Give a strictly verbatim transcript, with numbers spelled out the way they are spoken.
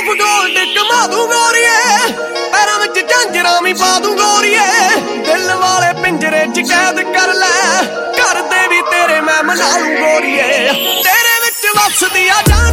Of gold ਕਮਾ ਦੂੰ ਗੋਰੀਏ, ਪੈਰਾਂ ਵਿੱਚ ਝਾਂਜਰਾਂ ਵੀ ਪਾ ਦੂੰ ਗੋਰੀਏ। ਦਿਲ ਵਾਲੇ ਪਿੰਜਰੇ ਚ ਕੈਦ ਕਰ ਲੈ, ਘਰ ਦੇ ਵੀ ਤੇਰੇ ਮੈਂ ਮਨਾ ਲੂੰ ਗੋਰੀਏ। ਤੇਰੇ ਵਿੱਚ ਵੱਸਦੀ ਆ ਜਾਨ